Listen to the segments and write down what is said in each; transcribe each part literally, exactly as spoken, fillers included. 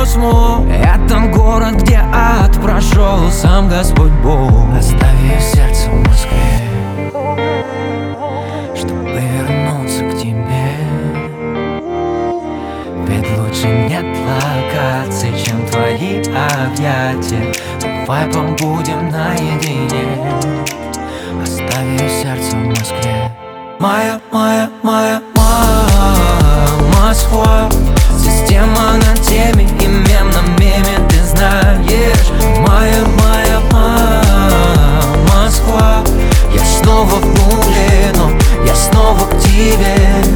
космос. Это город, где ад прошел сам Господь Бог. Оставив сердце в Москве, чтобы вернуться к тебе. Ведь лучше нет локаций, чем твои объятия. Давай побудем наедине. Оставив сердце в Москве. Моя, моя, моя, моя Москва. Система на теме, и мем на меме, ты знаешь. Моя, моя, моя Москва. Я снова в пуле, но я снова к тебе.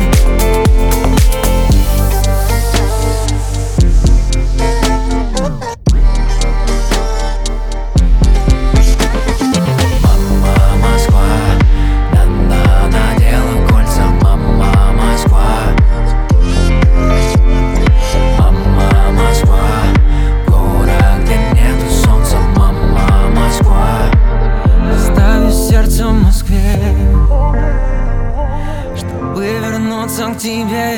К тебе.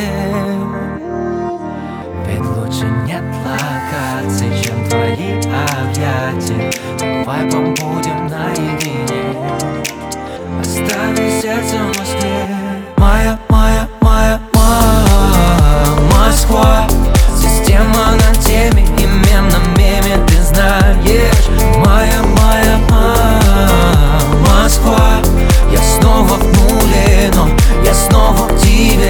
Ведь лучше нет локаций, чем твои объятия. Давай побудем наедине. Оставив сердце в Москве. Моя, моя, моя, моя Москва. Система на теме, и мем на меме, ты знаешь. Моя, моя, моя Москва. Я снова в нуле, но я снова к тебе.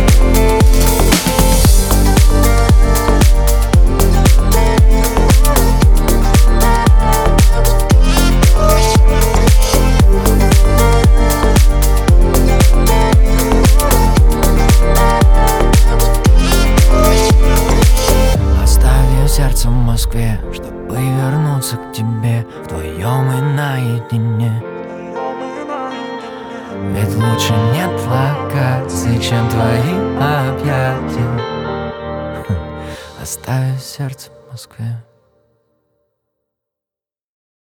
Оставив сердце в Москве, чтобы вернуться к тебе. Вдвоем и наедине. Ведь лучше нет локаций, чем твои объятия. Оставив сердце в Москве.